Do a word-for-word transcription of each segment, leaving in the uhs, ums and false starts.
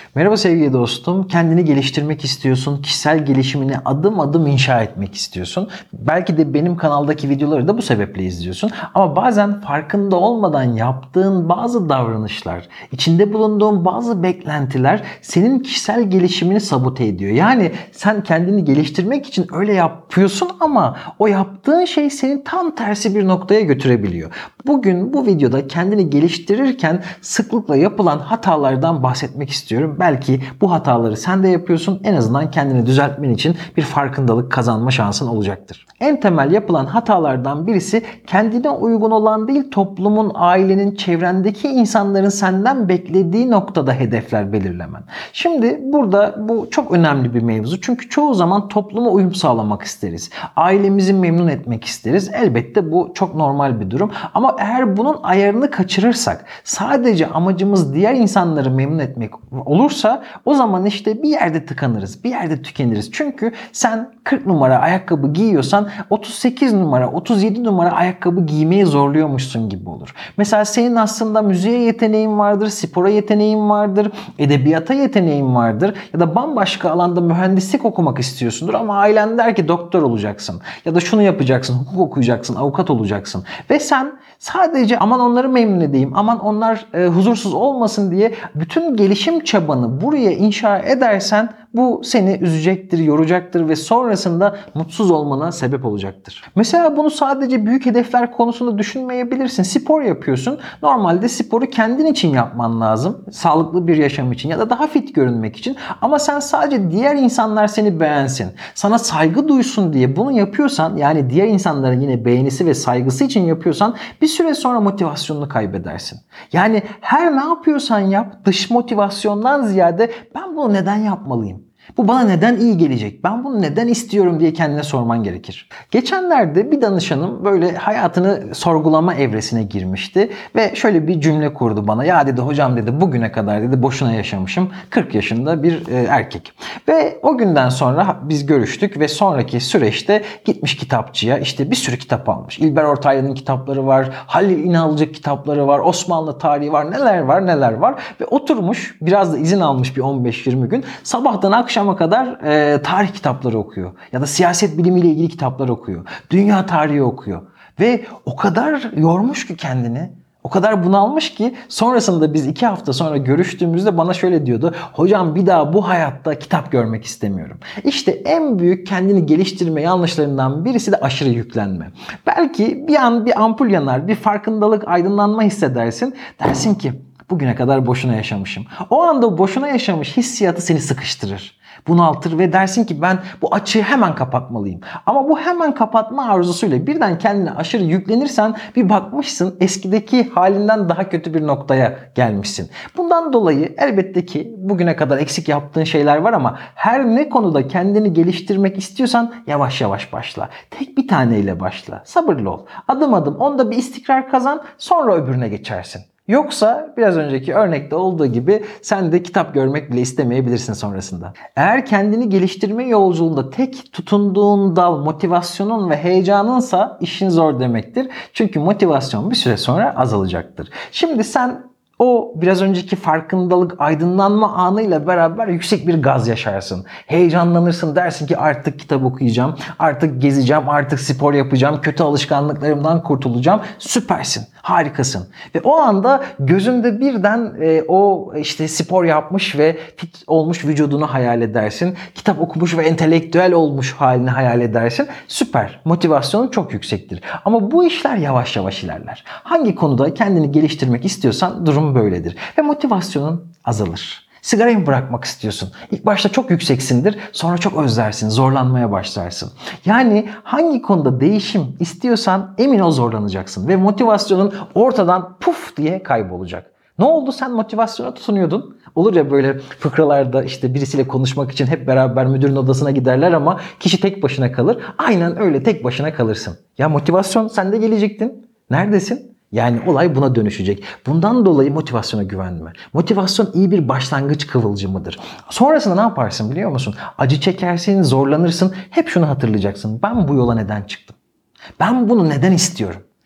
Merhaba sevgili dostum. Kendini geliştirmek istiyorsun. Kişisel gelişimini adım adım inşa etmek istiyorsun. Belki de benim kanaldaki videoları da bu sebeple izliyorsun. Ama bazen farkında olmadan yaptığın bazı davranışlar, içinde bulunduğun bazı beklentiler senin kişisel gelişimini sabote ediyor. Yani sen kendini geliştirmek için öyle yapıyorsun ama o yaptığın şey seni tam tersi bir noktaya götürebiliyor. Bugün bu videoda kendini geliştirirken sıklıkla yapılan hatalardan bahsetmek istiyorum. Belki bu hataları sen de yapıyorsun. En azından kendini düzeltmen için bir farkındalık kazanma şansın olacaktır. En temel yapılan hatalardan birisi kendine uygun olan değil, toplumun, ailenin, çevrendeki insanların senden beklediği noktada hedefler belirlemen. Şimdi burada bu çok önemli bir mevzu. Çünkü çoğu zaman topluma uyum sağlamak isteriz. Ailemizi memnun etmek isteriz. Elbette bu çok normal bir durum. Ama eğer bunun ayarını kaçırırsak, sadece amacımız diğer insanları memnun etmek olursa o zaman işte bir yerde tıkanırız, bir yerde tükeniriz. Çünkü sen kırk numara ayakkabı giyiyorsan otuz sekiz numara, otuz yedi numara ayakkabı giymeye zorluyormuşsun gibi olur. Mesela senin aslında müziğe yeteneğin vardır, spora yeteneğin vardır, edebiyata yeteneğin vardır ya da bambaşka alanda mühendislik okumak istiyorsundur ama ailen der ki doktor olacaksın ya da şunu yapacaksın, hukuk okuyacaksın, avukat olacaksın ve sen sadece aman onları memnun edeyim, aman onlar e, huzursuz olmasın diye bütün gelişim çabanı buraya inşa edersen bu seni üzecektir, yoracaktır ve sonrasında mutsuz olmana sebep olacaktır. Mesela bunu sadece büyük hedefler konusunda düşünmeyebilirsin. Spor yapıyorsun. Normalde sporu kendin için yapman lazım. Sağlıklı bir yaşam için ya da daha fit görünmek için. Ama sen sadece diğer insanlar seni beğensin, sana saygı duysun diye bunu yapıyorsan, yani diğer insanların yine beğenisi ve saygısı için yapıyorsan bir süre sonra motivasyonunu kaybedersin. Yani her ne yapıyorsan yap, dış motivasyondan ziyade ben bunu neden yapmalıyım? Bu bana neden iyi gelecek? Ben bunu neden istiyorum diye kendine sorman gerekir. Geçenlerde bir danışanım böyle hayatını sorgulama evresine girmişti ve şöyle bir cümle kurdu bana. Ya dedi hocam dedi bugüne kadar dedi boşuna yaşamışım. kırk yaşında bir e, erkek. Ve o günden sonra biz görüştük ve sonraki süreçte gitmiş kitapçıya, işte bir sürü kitap almış. İlber Ortaylı'nın kitapları var, Halil İnalcık kitapları var, Osmanlı tarihi var, neler var neler var ve oturmuş biraz da izin almış bir on beş yirmi gün sabahtan akşam akşama kadar e, tarih kitapları okuyor. Ya da siyaset bilimiyle ilgili kitaplar okuyor. Dünya tarihi okuyor. Ve o kadar yormuş ki kendini. O kadar bunalmış ki sonrasında biz iki hafta sonra görüştüğümüzde bana şöyle diyordu. Hocam bir daha bu hayatta kitap görmek istemiyorum. İşte en büyük kendini geliştirme yanlışlarından birisi de aşırı yüklenme. Belki bir an bir ampul yanar, bir farkındalık, aydınlanma hissedersin. Dersin ki bugüne kadar boşuna yaşamışım. O anda boşuna yaşamış hissiyatı seni sıkıştırır, bunaltır ve dersin ki ben bu açığı hemen kapatmalıyım. Ama bu hemen kapatma arzusuyla birden kendine aşırı yüklenirsen bir bakmışsın eskideki halinden daha kötü bir noktaya gelmişsin. Bundan dolayı elbette ki bugüne kadar eksik yaptığın şeyler var ama her ne konuda kendini geliştirmek istiyorsan yavaş yavaş başla. Tek bir taneyle başla. Sabırlı ol. Adım adım onda bir istikrar kazan, sonra öbürüne geçersin. Yoksa biraz önceki örnekte olduğu gibi sen de kitap görmek bile istemeyebilirsin sonrasında. Eğer kendini geliştirme yolculuğunda tek tutunduğun dal motivasyonun ve heyecanınsa işin zor demektir. Çünkü motivasyon bir süre sonra azalacaktır. Şimdi sen o biraz önceki farkındalık, aydınlanma anıyla beraber yüksek bir gaz yaşarsın. Heyecanlanırsın, dersin ki artık kitap okuyacağım, artık gezeceğim, artık spor yapacağım, kötü alışkanlıklarımdan kurtulacağım. Süpersin, harikasın. Ve o anda gözünde birden e, o işte spor yapmış ve fit olmuş vücudunu hayal edersin. Kitap okumuş ve entelektüel olmuş halini hayal edersin. Süper, motivasyonun çok yüksektir. Ama bu işler yavaş yavaş ilerler. Hangi konuda kendini geliştirmek istiyorsan durum böyledir. Ve motivasyonun azalır. Sigarayı mı bırakmak istiyorsun? İlk başta çok yükseksindir, sonra çok özlersin, zorlanmaya başlarsın. Yani hangi konuda değişim istiyorsan emin ol zorlanacaksın ve motivasyonun ortadan puf diye kaybolacak. Ne oldu? Sen motivasyona tutunuyordun. Olur ya böyle fıkralarda işte birisiyle konuşmak için hep beraber müdürün odasına giderler ama kişi tek başına kalır. Aynen öyle tek başına kalırsın. Ya motivasyon sen de gelecektin. Neredesin? Yani olay buna dönüşecek. Bundan dolayı motivasyona güvenme. Motivasyon iyi bir başlangıç kıvılcımıdır. Sonrasında ne yaparsın biliyor musun? Acı çekersin, zorlanırsın. Hep şunu hatırlayacaksın. Ben bu yola neden çıktım? Ben bunu neden istiyorum?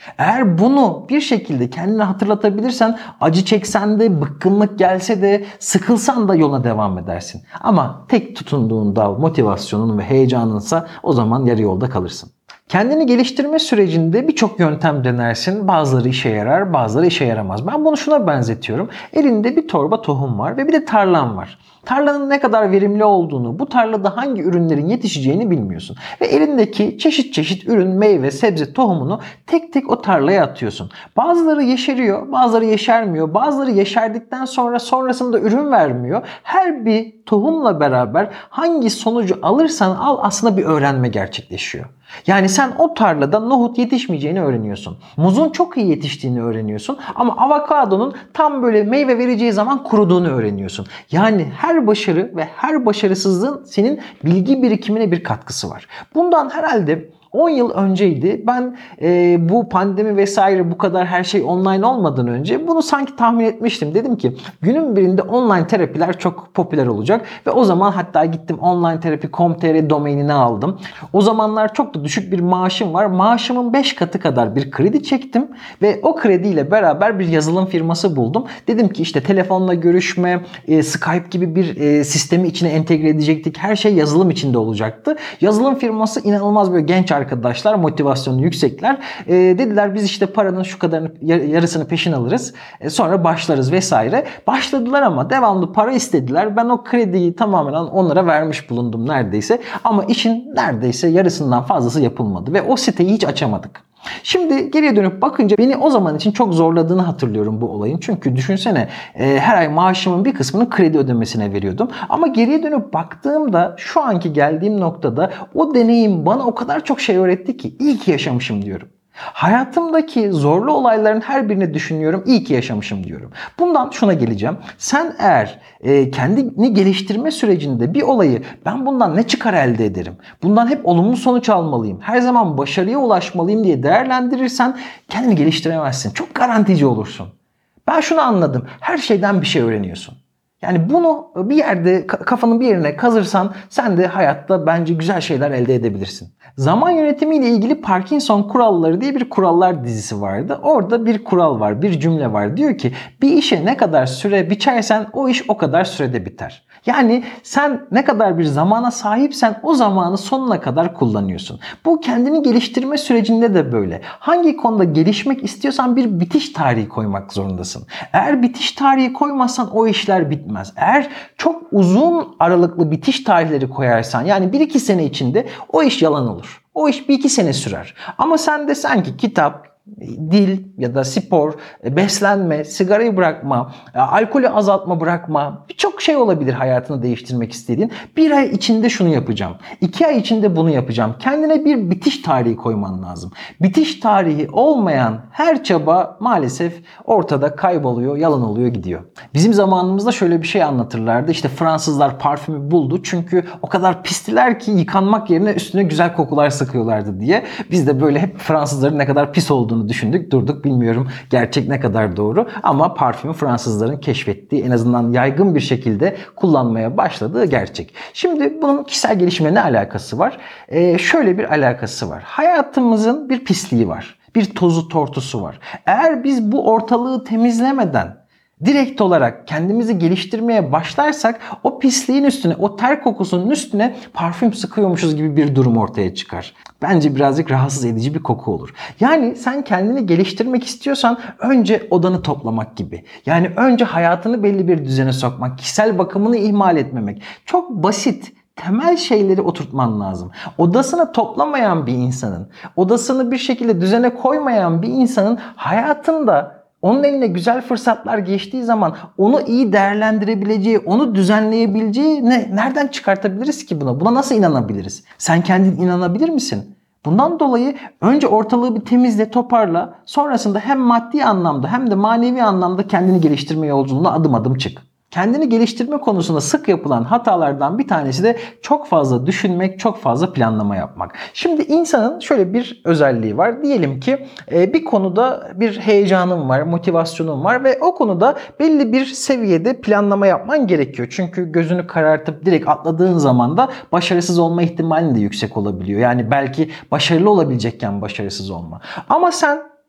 Eğer bunu bir şekilde kendine hatırlatabilirsen, acı çeksen de, bıkkınlık gelse de, sıkılsan da yoluna devam edersin. Ama tek tutunduğun dal motivasyonun ve heyecanınsa o zaman yarı yolda kalırsın. Kendini geliştirme sürecinde birçok yöntem denersin. Bazıları işe yarar, bazıları işe yaramaz. Ben bunu şuna benzetiyorum. Elinde bir torba tohum var ve bir de tarlan var. Tarlanın ne kadar verimli olduğunu, bu tarlada hangi ürünlerin yetişeceğini bilmiyorsun. Ve elindeki çeşit çeşit ürün, meyve, sebze tohumunu tek tek o tarlaya atıyorsun. Bazıları yeşeriyor, bazıları yeşermiyor. Bazıları yeşerdikten sonra sonrasında ürün vermiyor. Her bir tohumla beraber hangi sonucu alırsan al aslında bir öğrenme gerçekleşiyor. Yani sen o tarlada nohut yetişmeyeceğini öğreniyorsun. Muzun çok iyi yetiştiğini öğreniyorsun. Ama avokadonun tam böyle meyve vereceği zaman kuruduğunu öğreniyorsun. Yani her başarı ve her başarısızlığın senin bilgi birikimine bir katkısı var. Bundan herhalde on yıl önceydi. Ben e, bu pandemi vesaire bu kadar her şey online olmadan önce bunu sanki tahmin etmiştim. Dedim ki günün birinde online terapiler çok popüler olacak ve o zaman hatta gittim online terapi nokta com nokta tr domainini aldım. O zamanlar çok da düşük bir maaşım var. Maaşımın beş katı kadar bir kredi çektim ve o krediyle beraber bir yazılım firması buldum. Dedim ki işte telefonla görüşme, e, Skype gibi bir e, sistemi içine entegre edecektik. Her şey yazılım içinde olacaktı. Yazılım firması inanılmaz böyle genç arkadaşlar, motivasyonu yüksekler. E, dediler biz işte paranın şu kadarını, yarısını peşin alırız. E, sonra başlarız vesaire. Başladılar ama devamlı para istediler. Ben o krediyi tamamen onlara vermiş bulundum neredeyse. Ama işin neredeyse yarısından fazlası yapılmadı ve o siteyi hiç açamadık. Şimdi geriye dönüp bakınca beni o zaman için çok zorladığını hatırlıyorum bu olayın. Çünkü düşünsene e, her ay maaşımın bir kısmını kredi ödemesine veriyordum. Ama geriye dönüp baktığımda şu anki geldiğim noktada o deneyim bana o kadar çok şey öğretti ki iyi ki yaşamışım diyorum. Hayatımdaki zorlu olayların her birini düşünüyorum. İyi ki yaşamışım diyorum. Bundan şuna geleceğim. Sen eğer e, kendini geliştirme sürecinde bir olayı ben bundan ne çıkar elde ederim? Bundan hep olumlu sonuç almalıyım. Her zaman başarıya ulaşmalıyım diye değerlendirirsen kendini geliştiremezsin. Çok garantici olursun. Ben şunu anladım. Her şeyden bir şey öğreniyorsun. Yani bunu bir yerde kafanın bir yerine kazırsan sen de hayatta bence güzel şeyler elde edebilirsin. Zaman yönetimiyle ilgili Parkinson kuralları diye bir kurallar dizisi vardı. Orada bir kural var, bir cümle var. Diyor ki bir işe ne kadar süre biçersen o iş o kadar sürede biter. Yani sen ne kadar bir zamana sahipsen o zamanı sonuna kadar kullanıyorsun. Bu kendini geliştirme sürecinde de böyle. Hangi konuda gelişmek istiyorsan bir bitiş tarihi koymak zorundasın. Eğer bitiş tarihi koymazsan o işler bitmez. Eğer çok uzun aralıklı bitiş tarihleri koyarsan yani bir iki sene içinde o iş yalan olur. O iş bir iki sene sürer. Ama sen de sanki kitap, dil ya da spor, beslenme, sigarayı bırakma, alkolü azaltma bırakma birçok şey olabilir hayatını değiştirmek istediğin. Bir ay içinde şunu yapacağım. iki ay içinde bunu yapacağım. Kendine bir bitiş tarihi koyman lazım. Bitiş tarihi olmayan her çaba maalesef ortada kayboluyor, yalan oluyor, gidiyor. Bizim zamanımızda şöyle bir şey anlatırlardı. İşte Fransızlar parfümü buldu çünkü o kadar pistiler ki yıkanmak yerine üstüne güzel kokular sıkıyorlardı diye. Biz de böyle hep Fransızların ne kadar pis olduğunu düşündük, durduk. Bilmiyorum gerçek ne kadar doğru ama parfümü Fransızların keşfettiği, en azından yaygın bir şekilde kullanmaya başladığı gerçek. Şimdi bunun kişisel gelişimle ne alakası var? Ee, şöyle bir alakası var. Hayatımızın bir pisliği var. Bir tozu tortusu var. Eğer biz bu ortalığı temizlemeden direkt olarak kendimizi geliştirmeye başlarsak o pisliğin üstüne, o ter kokusunun üstüne parfüm sıkıyormuşuz gibi bir durum ortaya çıkar. Bence birazcık rahatsız edici bir koku olur. Yani sen kendini geliştirmek istiyorsan önce odanı toplamak gibi. Yani önce hayatını belli bir düzene sokmak, kişisel bakımını ihmal etmemek. Çok basit, temel şeyleri oturtman lazım. Odasını toplamayan bir insanın, odasını bir şekilde düzene koymayan bir insanın hayatında onun eline güzel fırsatlar geçtiği zaman onu iyi değerlendirebileceği, onu düzenleyebileceği ne, nereden çıkartabiliriz ki buna? Buna nasıl inanabiliriz? Sen kendin inanabilir misin? Bundan dolayı önce ortalığı bir temizle, toparla. Sonrasında hem maddi anlamda hem de manevi anlamda kendini geliştirme yolculuğuna adım adım çık. Kendini geliştirme konusunda sık yapılan hatalardan bir tanesi de çok fazla düşünmek, çok fazla planlama yapmak. Şimdi insanın şöyle bir özelliği var. Diyelim ki bir konuda bir heyecanın var, motivasyonun var ve o konuda belli bir seviyede planlama yapman gerekiyor. Çünkü gözünü karartıp direkt atladığın zaman da başarısız olma ihtimalin de yüksek olabiliyor. Yani belki başarılı olabilecekken başarısız olma. Ama sen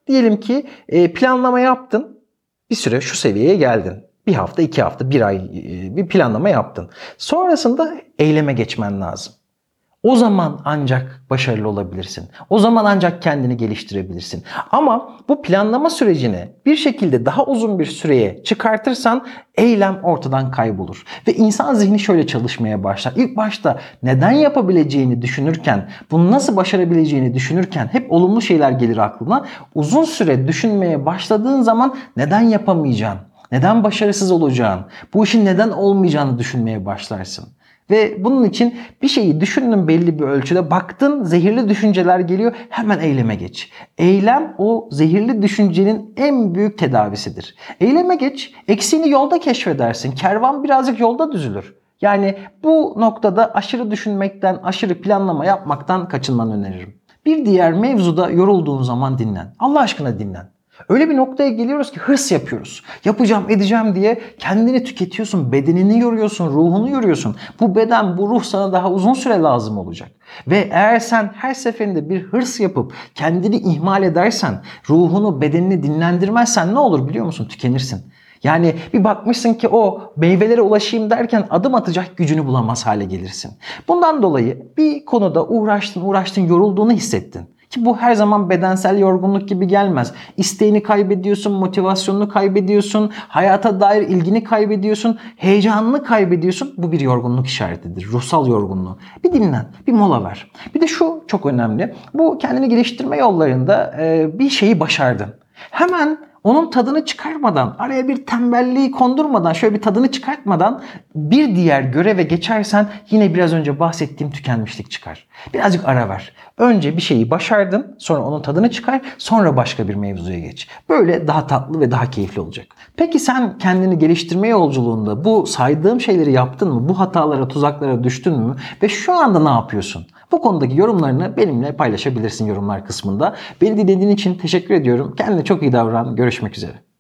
Diyelim ki e, planlama yaptın. Bir süre şu seviyeye geldin. Bir hafta, iki hafta, bir ay e, bir planlama yaptın. Sonrasında eyleme geçmen lazım. O zaman ancak başarılı olabilirsin. O zaman ancak kendini geliştirebilirsin. Ama bu planlama sürecini bir şekilde daha uzun bir süreye çıkartırsan eylem ortadan kaybolur. Ve insan zihni şöyle çalışmaya başlar. İlk başta neden yapabileceğini düşünürken, bunu nasıl başarabileceğini düşünürken hep olumlu şeyler gelir aklına. Uzun süre düşünmeye başladığın zaman neden yapamayacağın, neden başarısız olacağın, bu işin neden olmayacağını düşünmeye başlarsın. Ve bunun için bir şeyi düşündün belli bir ölçüde, baktın zehirli düşünceler geliyor, hemen eyleme geç. Eylem o zehirli düşüncenin en büyük tedavisidir. Eyleme geç, eksiğini yolda keşfedersin. Kervan birazcık yolda düzülür. Yani bu noktada aşırı düşünmekten, aşırı planlama yapmaktan kaçınmanı öneririm. Bir diğer mevzuda yorulduğun zaman dinlen. Allah aşkına dinlen. Öyle bir noktaya geliyoruz ki hırs yapıyoruz. Yapacağım, edeceğim diye kendini tüketiyorsun, bedenini yoruyorsun, ruhunu yoruyorsun. Bu beden, bu ruh sana daha uzun süre lazım olacak. Ve eğer sen her seferinde bir hırs yapıp kendini ihmal edersen, ruhunu, bedenini dinlendirmezsen ne olur biliyor musun? Tükenirsin. Yani bir bakmışsın ki o meyvelere ulaşayım derken adım atacak gücünü bulamaz hale gelirsin. Bundan dolayı bir konuda uğraştın, uğraştın, yorulduğunu hissettin. Ki bu her zaman bedensel yorgunluk gibi gelmez. İsteğini kaybediyorsun, motivasyonunu kaybediyorsun, hayata dair ilgini kaybediyorsun, heyecanını kaybediyorsun. Bu bir yorgunluk işaretidir, ruhsal yorgunluğu. Bir dinlen, bir mola ver. Bir de şu çok önemli. Bu kendini geliştirme yollarında e, bir şeyi başardın. Hemen onun tadını çıkarmadan, araya bir tembelliği kondurmadan, şöyle bir tadını çıkartmadan bir diğer göreve geçersen yine biraz önce bahsettiğim tükenmişlik çıkar. Birazcık ara ver. Önce bir şeyi başardın, sonra onun tadını çıkar, sonra başka bir mevzuya geç. Böyle daha tatlı ve daha keyifli olacak. Peki sen kendini geliştirme yolculuğunda bu saydığım şeyleri yaptın mı? Bu hatalara, tuzaklara düştün mü? Ve şu anda ne yapıyorsun? Bu konudaki yorumlarını benimle paylaşabilirsin yorumlar kısmında. Beni dinlediğin için teşekkür ediyorum. Kendine çok iyi davran. Görüşmek üzere.